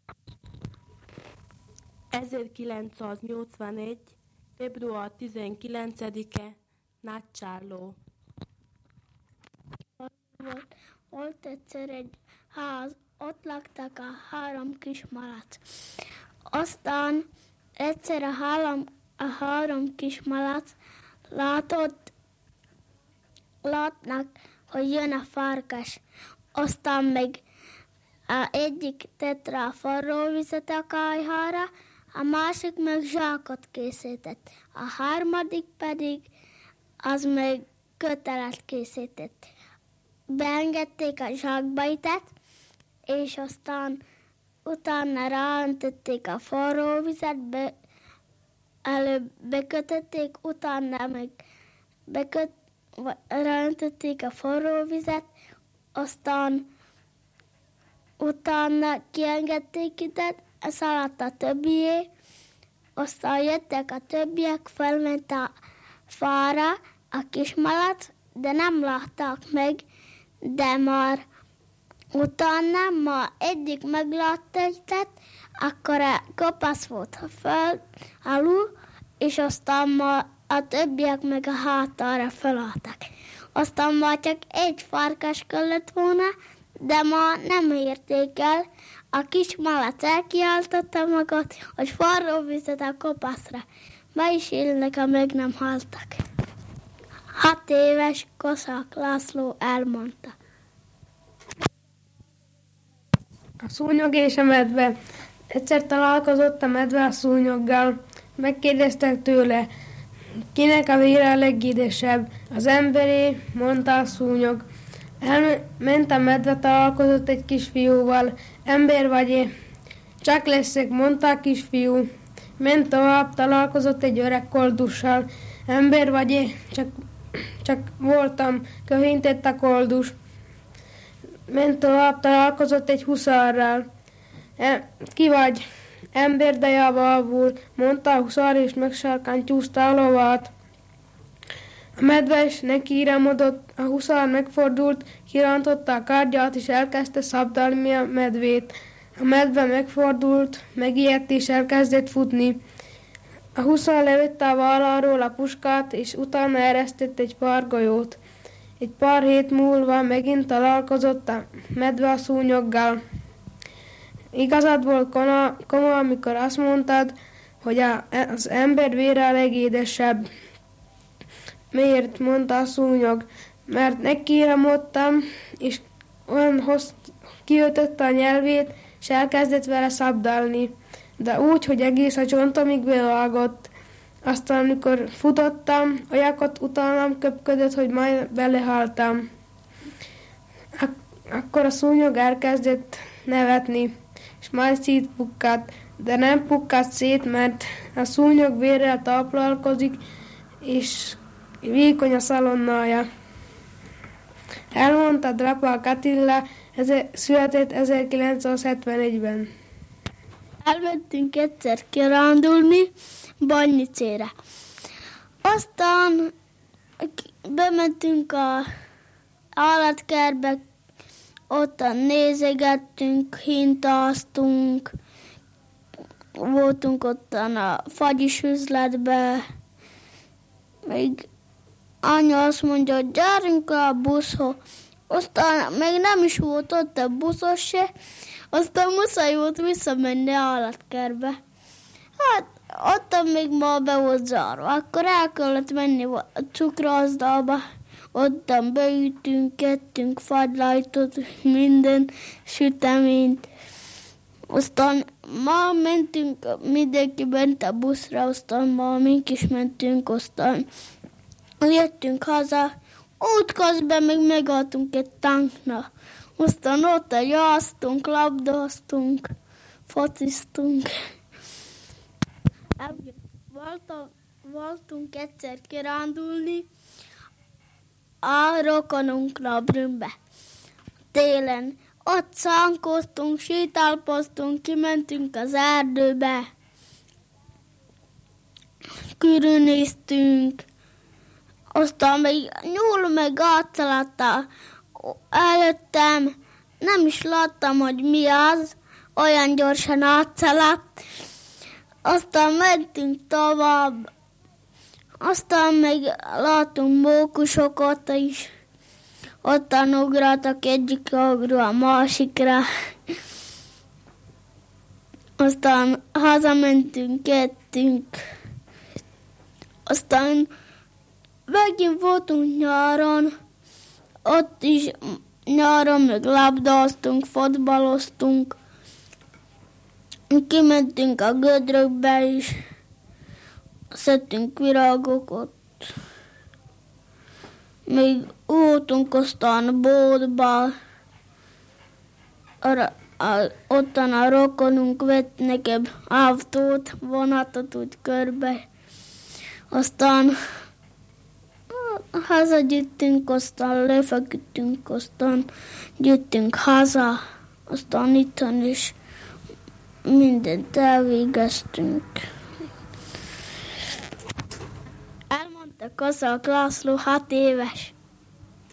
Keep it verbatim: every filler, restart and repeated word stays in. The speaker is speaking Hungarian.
ezerkilencszáznyolcvanegy. február tizenkilencedike. Nagycsárló. Volt, volt egyszer egy ház, ott laktak a három kis malac. Aztán egyszer a három, a három kis malac látott, látnak, hogy jön a farkas. Aztán meg a egyik tett rá forró vizet a kályhára, a másik meg zsákot készített. A harmadik pedig az meg kötelet készített. Beengedték a zsákbajtát, és aztán utána ráöntötték a forró vizet, be, előbb bekötötték, utána meg beköt, ráöntötték a forró vizet, aztán utána kiengedték ide, szaladt a többié, aztán jöttek a többiek, felment a fára a kismalac, de nem látták meg, de már utána ma egyik meglátta egyet, akkor a kopasz volt a föld alul, és aztán ma a többiek meg a hátára felálltak. Aztán már csak egy farkas kellett volna, de ma nem érték el. A kis malac elkiáltotta magát, hogy forró vizet a kopaszra. Ma is élnek, a meg nem haltak. Hat éves Koszák László elmondta. A szúnyog és a medve. Egyszer találkozott a medve a szúnyoggal. Megkérdeztek tőle, kinek a vére a legédesebb. Az emberé, mondta a szúnyog. Elment a medve, találkozott egy kisfiúval. Ember vagy-e? Csak leszek, mondta a kisfiú. Ment tovább, találkozott egy öreg koldussal. Ember vagy-e? Csak, csak voltam, köhintett a koldus. Ment tovább, találkozott egy huszárral. E, ki vagy? Ember, de javalvul, mondta a huszár, és megsarkantyúzta a lovát. A medve is nekiíramodott, a huszár megfordult, kirántotta a kardját, és elkezdte szabdalni a medvét. A medve megfordult, megijedt, és elkezdett futni. A huszár levette a válláról a puskát, és utána eresztett egy pár golyót. Egy pár hét múlva megint találkozott a medve a szúnyoggal. Igazad volt, koma, koma, amikor azt mondtad, hogy a, az ember vére a legédesebb. Miért? Mondta a szúnyog. Mert nekiíramodtam, és olyan hossz, kiütötte a nyelvét, és elkezdett vele szabdalni. De úgy, hogy egész a csontomig bevágott. Aztán, amikor futottam, olyakat utánam köpködött, hogy majd belehaltam. Ak- akkor a szúnyog elkezdett nevetni, és majd szétpukkadt, de nem pukkadt szét, mert a szúnyog vérrel táplálkozik, és vékony a szalonnája. Elmondta Drapák Attila, ezer, született ezerkilencszázhetvenegyben. Elmentünk egyszer kirándulni Bannyicére. Aztán bementünk a állatkertbe, ottan nézegettünk, hintáztunk, voltunk ottan a fagyis üzletbe, még anya azt mondja, hogy gyerünk a buszhoz. Aztán még nem is volt ott a buszos se, aztán muszáj volt visszamenni állatkertbe. Hát ottan még ma be volt zárva, akkor el kellett menni a cukrászdába, ottan beütünk, ettünk fagylaltot, minden süteményt. Aztán ma mentünk, mindenki ment a buszra, aztán ma mink is mentünk, aztán jöttünk haza, útközben még megálltunk egy tankna. Aztán ott játsztunk, labdáztunk, fociztunk. Voltunk egyszer kirándulni a rokonunkra Brünnbe. Télen ott szánkoztunk, sétálkoztunk, kimentünk az erdőbe. Körülnéztünk. Aztán még nyúl meg átszaladt előttem, nem is láttam, hogy mi az, olyan gyorsan átszaladt. Aztán mentünk tovább. Aztán még látunk mókusokat is. Ottan ugráltak egyik agról a másikra. Aztán hazamentünk, kettünk. Aztán megint voltunk nyáron. Ott is nyáron meg labdáztunk, fotbaloztunk. Kimentünk a gödrökbe is. Szedtünk virágokat. Még voltunk aztán a boltba. Ottan a rokonunk vett nekem autót, vonatot úgy körbe. Aztán hazagyűjtünk, aztán lefeküdtünk, aztán gyűjtünk haza, aztán itthon is mindent elvégeztünk. Elmondta Kozák László, hat éves.